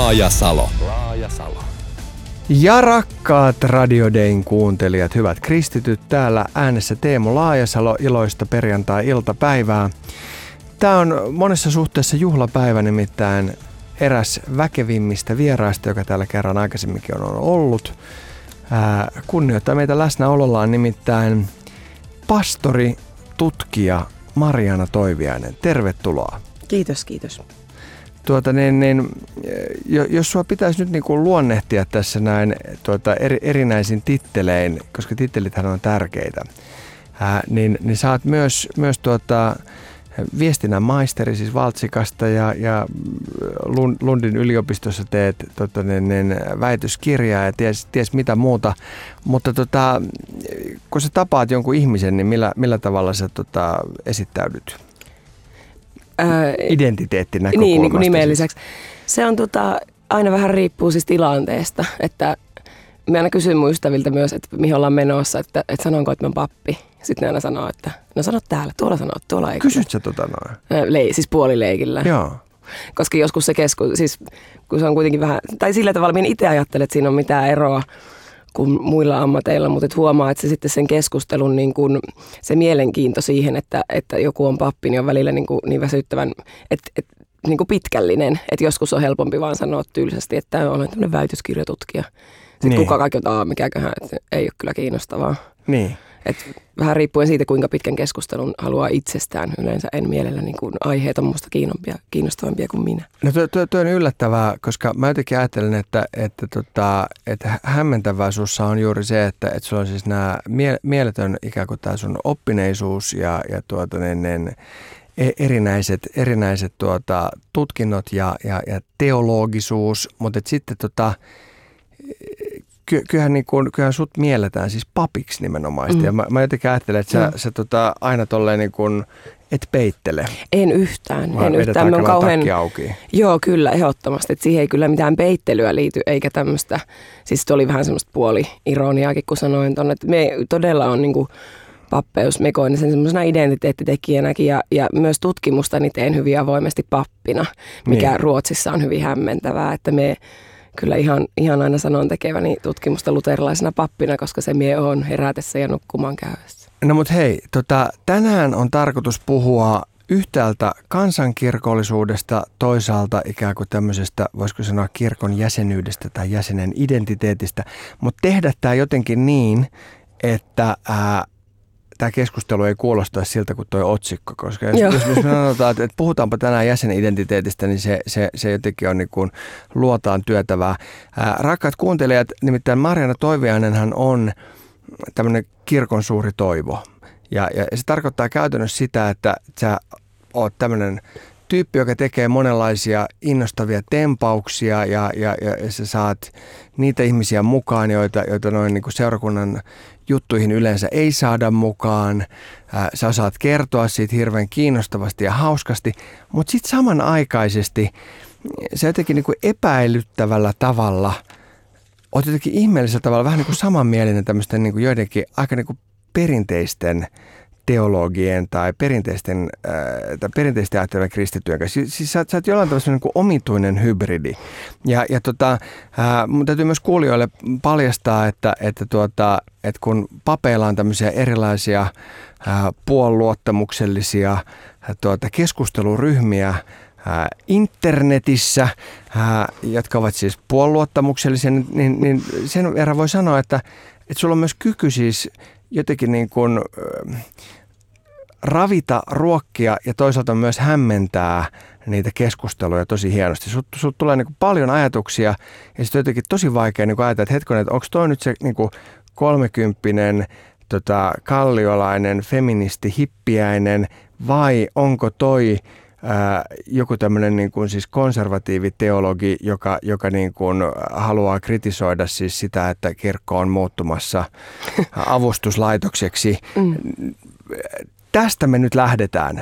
Laajasalo. Ja rakkaat Radio Dayn kuuntelijat, hyvät kristityt, täällä äänessä Teemu Laajasalo, iloista perjantai-iltapäivää. Tämä on monessa suhteessa juhlapäivä, nimittäin eräs väkevimmistä vieraista, joka täällä kerran aikaisemminkin on ollut. Kunnioittaa meitä läsnäolollaan nimittäin pastori, tutkija Marjaana Toiviainen. Tervetuloa. Kiitos, kiitos. Jos sua pitäisi nyt niinku luonnehtia tässä näin erinäisin tittelein, koska tittelithän on tärkeitä, niin sä oot myös viestinnän maisteri, siis Valtsikasta ja Lundin yliopistossa teet väitöskirjaa ja ties mitä muuta, mutta kun sä tapaat jonkun ihmisen, niin millä tavalla sä esittäydyt? Identiteettinäkökulmasta. Niin kuin nimen lisäksi. Se on aina vähän riippuu siis tilanteesta, että mä aina kysyn mun ystäviltä myös, että mihin ollaan menossa, että sanonko, että mä oon pappi. Sitten ne aina sanoo, että no sanot täällä, tuolla sanoo, tuolla ei. Kysyt sä noin? Siis puolileikillä. Joo. Koska joskus se siis kun se on kuitenkin vähän, tai sillä tavalla minä itse ajattelen, että siinä on mitään eroa kuin muilla ammateilla, mutta huomaa, että se sitten sen keskustelun niin kuin, se mielenkiinto siihen, että joku on pappi, niin on välillä niin väsyttävän, niin kuin pitkällinen. Että joskus on helpompi vaan sanoa tylsästi, että olen tämmöinen väitöskirjatutkija. Sitten niin. Kuka kaikki on, mikäköhän, että ei ole kyllä kiinnostavaa. Niin. Et vähän riippuen siitä, kuinka pitkän keskustelun haluaa itsestään. Yleensä en mielellä niin kuin aiheet on musta kiinnostavampia kuin minä. No tuo on yllättävää, koska mä jotenkin ajattelen, että hämmentävää sussa on juuri se, että sulla on siis nämä mieletön ikään kuin tämä sun oppineisuus ja erinäiset tutkinnot ja teologisuus, mutta sitten kyllähän sut mielletään siis papiksi nimenomaisesti. Ja mä jotenkin ajattelen, että sä aina tolleen niin kuin et peittele. En yhtään. Vedetään aika takki auki. Joo, kyllä, ehdottomasti. Et siihen ei kyllä mitään peittelyä liity, eikä tämmöistä. Siis se oli vähän semmoista puoli-ironiaakin, kun sanoin tuonne, että me todella on niin kuin pappeus, me koen sen semmoisena identiteettitekijänäkin ja myös tutkimustani teen hyvin avoimesti pappina, mikä niin. Ruotsissa on hyvin hämmentävää, että me kyllä ihan aina sanon tekeväni tutkimusta luterilaisena pappina, koska se mie on herätessä ja nukkumaan käydessä. No mut hei, tänään on tarkoitus puhua yhtäältä kansankirkollisuudesta, toisaalta ikään kuin tämmöisestä, voisiko sanoa kirkon jäsenyydestä tai jäsenen identiteetistä, mutta tehdä tämä jotenkin niin, että tämä keskustelu ei kuulostaisi siltä kuin tuo otsikko, koska jos me sanotaan, että puhutaanpa tänään jäsenidentiteetistä, niin se jotenkin on niin kuin luotaan työtävää. Rakkaat kuuntelijat, nimittäin Marjaana Toiviainenhan on tämmöinen kirkon suuri toivo. Ja se tarkoittaa käytännössä sitä, että sä oot tämmöinen tyyppi, joka tekee monenlaisia innostavia tempauksia ja sä saat niitä ihmisiä mukaan, joita noin niin kuin seurakunnan juttuihin yleensä ei saada mukaan. Sä osaat kertoa siitä hirveän kiinnostavasti ja hauskasti, mutta sitten samanaikaisesti sä jotenkin niin kuin epäilyttävällä tavalla, oot jotenkin ihmeellisellä tavalla vähän niin kuin samanmielinen tämmöisten niin kuin joidenkin aika niin kuin perinteisten teologien tai perinteisesti ajattelevien kristittyjen kanssa. Siis sä oot jollain tavalla niin kuin omituinen hybridi. Mun täytyy myös kuulijoille paljastaa, että kun papeilla on tämmöisiä erilaisia puoluottamuksellisia keskusteluryhmiä internetissä, jotka ovat siis puoluottamuksellisia, niin sen verran voi sanoa, että sulla on myös kyky siis jotenkin niin kuin ravita, ruokkia ja toisaalta myös hämmentää niitä keskusteluja tosi hienosti. Sut tulee niin kuin paljon ajatuksia ja sitten on jotenkin tosi vaikea niin kuin ajatella, että hetkonen, että onko toi nyt se niin kuin 30-vuotias kalliolainen feministi hippiäinen vai onko toi joku tämmöinen niin kuin siis konservatiiviteologi, joka niin kuin haluaa kritisoida siis sitä, että kirkko on muuttumassa avustuslaitokseksi. Tästä me nyt lähdetään.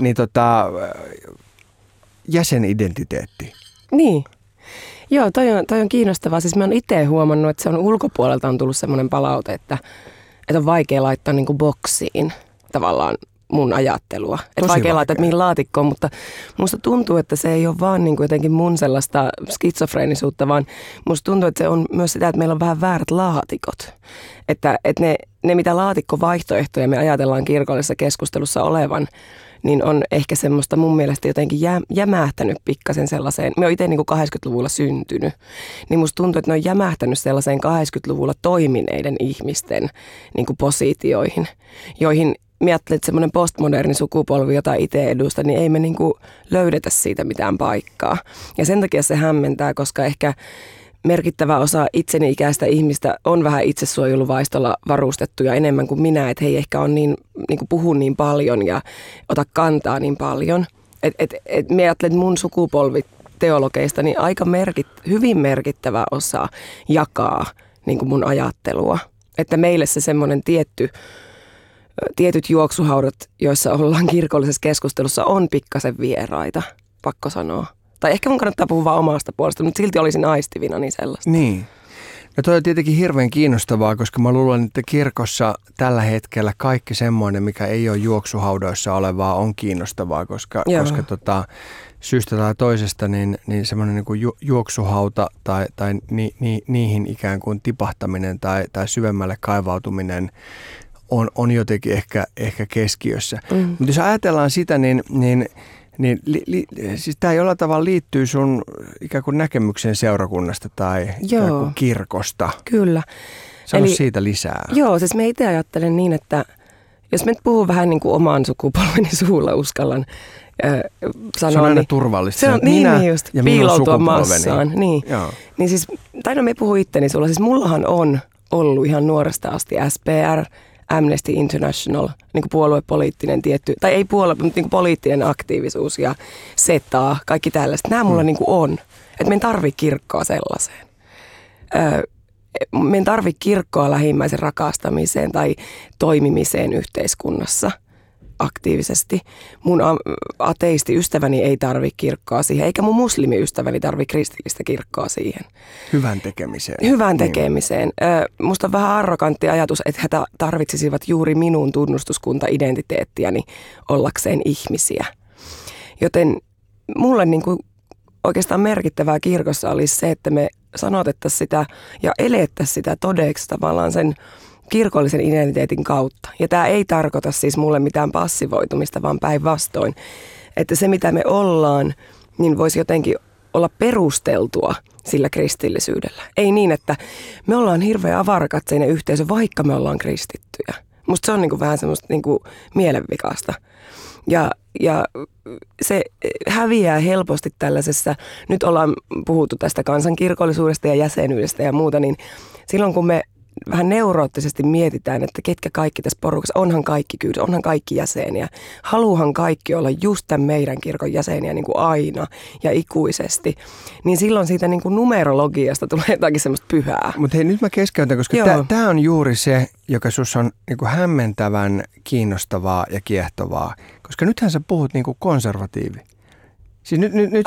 Jäsenidentiteetti. Niin. Joo, toi on kiinnostavaa. Siis mä oon itse huomannut, että se on ulkopuolelta on tullut semmoinen palaute, että on vaikea laittaa niin kuin boksiin tavallaan mun ajattelua. Että vaikea laittaa mihin laatikkoon, mutta musta tuntuu, että se ei ole vaan niin kuin jotenkin mun sellaista skitsofreenisuutta, vaan musta tuntuu, että se on myös sitä, että meillä on vähän väärät laatikot. Että ne mitä laatikkovaihtoehtoja me ajatellaan kirkollisessa keskustelussa olevan, niin on ehkä semmoista mun mielestä jotenkin jämähtänyt pikkasen sellaiseen. Me oon itse niin kuin 80-luvulla syntynyt, niin musta tuntuu, että ne on jämähtänyt sellaiseen 80-luvulla toimineiden ihmisten niin kuin positioihin, joihin mä ajattelen, että semmoinen postmoderni sukupolvi, jota itse edustan, niin ei me niin kuin löydetä siitä mitään paikkaa. Ja sen takia se hämmentää, koska ehkä merkittävä osa itseni ikäistä ihmistä on vähän itsesuojeluvaistolla varustettuja enemmän kuin minä, että he ei ehkä ole niin kuin puhu niin paljon ja ota kantaa niin paljon. Mä ajattelen, että mun sukupolvi teologeista niin aika hyvin merkittävä osa jakaa niin kuin mun ajattelua. Että meille se semmoinen tietyt juoksuhaudat, joissa ollaan kirkollisessa keskustelussa, on pikkasen vieraita, pakko sanoa. Tai ehkä mun kannattaa puhua vaan omasta puolesta, mutta silti olisin aistivina niin sellaista. Niin. No toi on tietenkin hirveän kiinnostavaa, koska mä luulen, että kirkossa tällä hetkellä kaikki semmoinen, mikä ei ole juoksuhaudoissa olevaa, on kiinnostavaa, koska syystä tai toisesta niin semmoinen niin kuin juoksuhauta tai niihin ikään kuin tipahtaminen tai syvemmälle kaivautuminen on jotenkin ehkä keskiössä. Mutta jos ajatellaan sitä, niin siis tämä jollain tavalla liittyy sun ikään kuin näkemykseen seurakunnasta tai ikään kuin kirkosta. Kyllä. Sano siitä lisää. Joo, siis mä itse ajattelen niin, että jos mä nyt puhun vähän niin kuin oman sukupolveni suulla uskallan sanoa. Se on aina niin, turvallista. Se on niin just, ja piiloutua massaan. Niin siis, tai no me puhun itteni sulla, siis mullahan on ollut ihan nuoresta asti SPR, Amnesty International, niin kuin puoluepoliittinen tietty, tai ei puolue, mutta niin kuin poliittinen aktiivisuus ja SETA, kaikki tällaista. Nämä mulla niin kuin on. Että me en tarvitse kirkkoa sellaiseen. Me en tarvitse kirkkoa lähimmäisen rakastamiseen tai toimimiseen yhteiskunnassa aktiivisesti. Mun ateistiystäväni ei tarvitse kirkkoa siihen, eikä mun muslimiystäväni tarvitse kristillistä kirkkoa siihen. Hyvän tekemiseen. Hyvän tekemiseen. Musta on vähän arrogantti ajatus, että he tarvitsisivat juuri minun tunnustuskunta-identiteettiäni ollakseen ihmisiä. Joten mulle niin kuin oikeastaan merkittävää kirkossa olisi se, että me sanotettaisiin sitä ja elettäisiin sitä todeksi tavallaan sen kirkollisen identiteetin kautta. Ja tämä ei tarkoita siis mulle mitään passivoitumista, vaan päinvastoin. Että se, mitä me ollaan, niin voisi jotenkin olla perusteltua sillä kristillisyydellä. Ei niin, että me ollaan hirveän avarakatseinen yhteisö, vaikka me ollaan kristittyjä. Musta se on niinku vähän semmoista niinku mielenvikaista. Ja se häviää helposti tällaisessa, nyt ollaan puhuttu tästä kansankirkollisuudesta ja jäsenyydestä ja muuta, niin silloin kun me vähän neuroottisesti mietitään, että ketkä kaikki tässä porukassa, onhan kaikki kyllä, onhan kaikki jäseniä. Haluuhan kaikki olla just tämän meidän kirkon jäseniä niin kuin aina ja ikuisesti. Niin silloin siitä niin kuin numerologiasta tulee jotakin semmoista pyhää. Mutta hei, nyt mä keskeytän, koska tämä on juuri se, joka sussa on niin kuin hämmentävän kiinnostavaa ja kiehtovaa. Koska nythän sä puhut niin kuin konservatiivi. Siis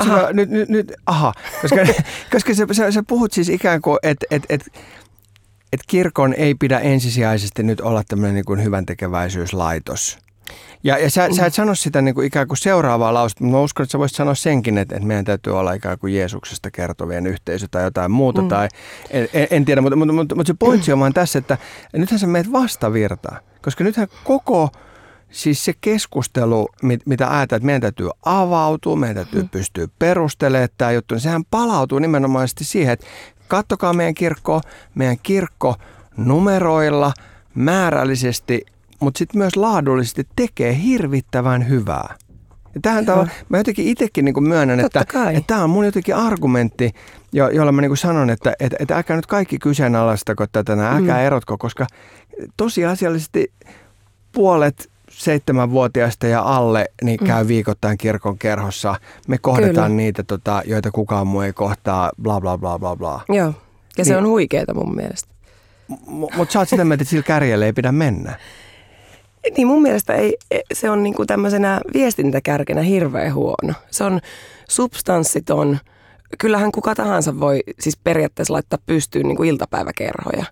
koska sä puhut siis ikään kuin, että kirkon ei pidä ensisijaisesti nyt olla tämmöinen niin kuin hyväntekeväisyyslaitos. Ja sä et sano sitä niin kuin ikään kuin seuraavaa lausta, mutta mä uskon, että sä voisit sanoa senkin, että meidän täytyy olla ikään kuin Jeesuksesta kertovien yhteisö tai jotain muuta. Tai en tiedä, mutta se pointsi on vaan tässä, että nythän sä meet vastavirtaan. Koska nythän koko siis se keskustelu, mitä ajatellaan, että meidän täytyy avautua, meidän täytyy pystyä perustelemaan tämä juttu, niin sehän palautuu nimenomaisesti siihen, että kattokaa meidän kirkko numeroilla, määrällisesti, mutta sitten myös laadullisesti tekee hirvittävän hyvää. Ja tähän tavalla, mä jotenkin itsekin niin myönnän, että tämä on mun jotenkin argumentti, jolla mä niin sanon, että älkää nyt kaikki kyseenalaistako tätä, älkää erotko, koska tosiasiallisesti puolet 7-vuotiaista ja alle niin käy viikoittain kirkon kerhossa. Me kohdataan niitä, joita kukaan muu ei kohtaa, bla bla bla bla bla. Joo, ja se on huikeeta mun mielestä. Mutta sä oot sitä mieltä, että sillä kärjellä ei pidä mennä. Niin mun mielestä se on niinku tämmöisenä viestintäkärkenä hirveän huono. Se on substanssiton. Kyllähän kuka tahansa voi siis periaatteessa laittaa pystyyn niinku iltapäiväkerhoja.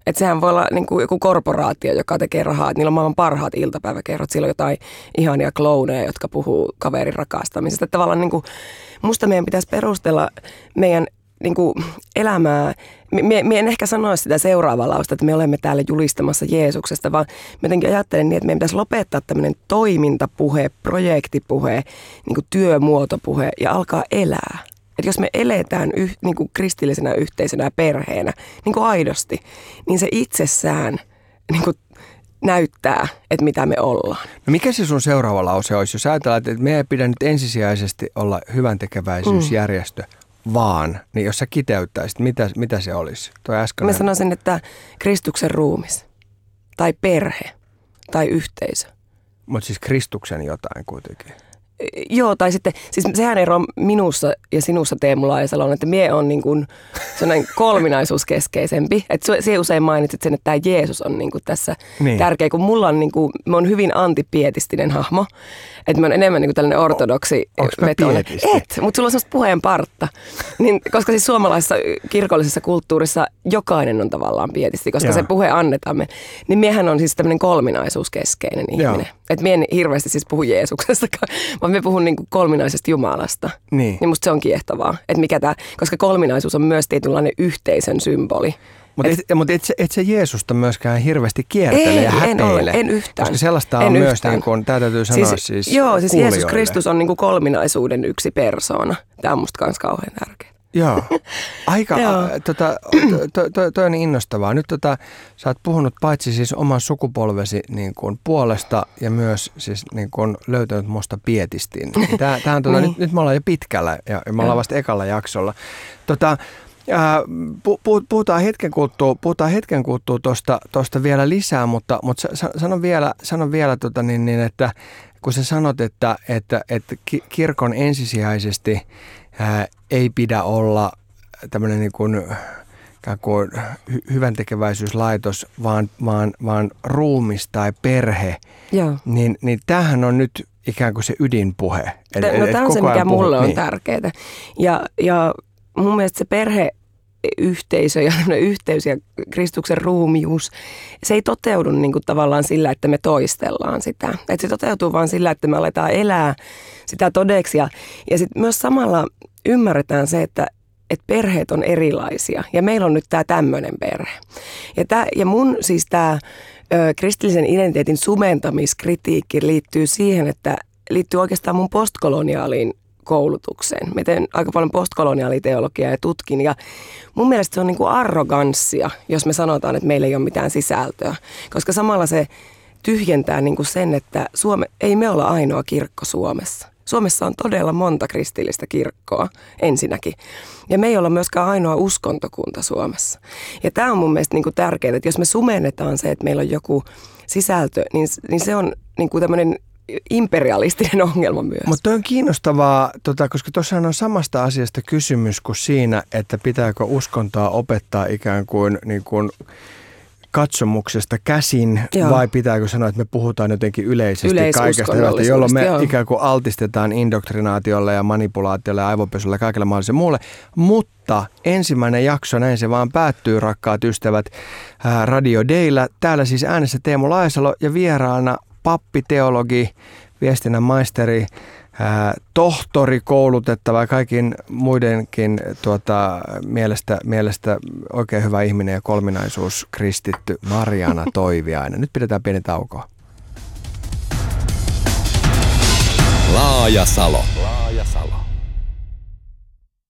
Että sehän voi olla niin kuin joku korporaatio, joka tekee rahaa, että niillä on maailman parhaat iltapäiväkerrot. Siellä on jotain ihania klooneja, jotka puhuu kaverin rakastamisesta. Että tavallaan niin kuin, musta meidän pitäisi perustella meidän niin kuin elämää. Mie en ehkä sanoisi sitä seuraavaa lausta, että me olemme täällä julistamassa Jeesuksesta, vaan mä jotenkin ajattelen niin, että meidän pitäisi lopettaa tämmöinen toimintapuhe, projektipuhe, niin kuin työmuotopuhe ja alkaa elää. Että jos me eletään niin kuin kristillisenä yhteisönä ja perheenä niin kuin aidosti, niin se itsessään niin kuin näyttää, että mitä me ollaan. No mikä se sun seuraava lause olisi, jos ajatellaan, että meidän ei pidä nyt ensisijaisesti olla hyväntekeväisyysjärjestö, vaan, niin jos sä kiteyttäisit, mitä se olisi? Mä sanoisin, että Kristuksen ruumis, tai perhe, tai yhteisö. Mutta siis Kristuksen jotain kuitenkin. Joo, tai sitten, siis sehän ero minussa ja sinussa Teemu Laajasalo on, että mie on niin kuin sellainen kolminaisuuskeskeisempi. Että se usein mainitsit sen, että tämä Jeesus on niin kuin tässä tärkeä, kun mulla on niin kuin, mä oon hyvin antipietistinen hahmo. Että mä oon enemmän niin kuin tällainen ortodoksi vetoinen. Mutta sulla on sellaista puheen partta. Niin, koska siis suomalaisessa kirkollisessa kulttuurissa jokainen on tavallaan pietisti, koska se puhe annetaan me. Niin miehän on siis tämmöinen kolminaisuuskeskeinen ihminen. Että mie en hirveästi siis puhu Jeesuksestakaan, vaan me puhun niin kuin kolminaisesta Jumalasta. Niin musta se on kiehtovaa, että mikä tämä, koska kolminaisuus on myös tietynlainen yhteisön symboli. Mutta et se Jeesusta myöskään hirveästi kiertele ja häpeile. En yhtään. Koska sellaista on myös, niin kuin, tämä täytyy sanoa siis joo, siis Jeesus Kristus on niin kuin kolminaisuuden yksi persoona. Tämä on musta myös kauhean tärkeää. Joo, aika, toi on innostavaa. Nyt sä oot puhunut paitsi siis oman sukupolvesi niin kuin puolesta ja myös siis niin kuin löytänyt musta pietistin. Tää on nyt me ollaan jo pitkällä ja me ollaan vasta ekalla jaksolla. Puhutaan hetken kuluttua tosta vielä lisää, mutta sanon vielä että kun sä sanot, että kirkon ensisijaisesti ei pidä olla tämmöinen niin kuin hyväntekeväisyyslaitos, vaan ruumis tai perhe, niin tämähän on nyt ikään kuin se ydinpuhe. Tämä on se, mikä mulle on tärkeää. Ja mun mielestä se perheyhteisö ja yhteys ja Kristuksen ruumius, se ei toteudu niin kuin tavallaan sillä, että me toistellaan sitä. Että se toteutuu vaan sillä, että me aletaan elää sitä todeksi. Ja sitten myös samalla ymmärretään se, että perheet on erilaisia ja meillä on nyt tämä tämmöinen perhe. Ja mun siis tämä kristillisen identiteetin sumentamiskritiikki liittyy siihen, että liittyy oikeastaan mun postkoloniaaliin koulutukseen. Mä teen aika paljon postkoloniaaliteologiaa ja tutkin ja mun mielestä se on niin kuin arroganssia, jos me sanotaan, että meillä ei ole mitään sisältöä, koska samalla se tyhjentää niin kuin sen, että ei me olla ainoa kirkko Suomessa. Suomessa on todella monta kristillistä kirkkoa ensinnäkin. Ja me ei olla myöskään ainoa uskontokunta Suomessa. Ja tämä on mun mielestä niin kuin tärkeää, että jos me sumennetaan se, että meillä on joku sisältö, niin se on niin kuin tämmöinen imperialistinen ongelma myös. Mutta on kiinnostavaa, koska tuossahan on samasta asiasta kysymys kuin siinä, että pitääkö uskontoa opettaa ikään kuin katsomuksesta käsin, vai pitääkö sanoa, että me puhutaan jotenkin yleisesti kaikesta, jolloin me ikään kuin altistetaan indoktrinaatiolle ja manipulaatiolle ja aivopesulle ja kaikille mahdolliselle muulle. Mutta ensimmäinen jakso, näin se vaan päättyy, rakkaat ystävät, Radio Dayllä. Täällä siis äänessä Teemu Laajasalo ja vieraana pappi, teologi, viestinnän maisteri, tohtori, koulutettava ja kaikin muidenkin mielestä oikein hyvä ihminen ja kolminaisuus kristitty Marjaana Toiviainen. Nyt pidetään pieni tauko. Laajasalo.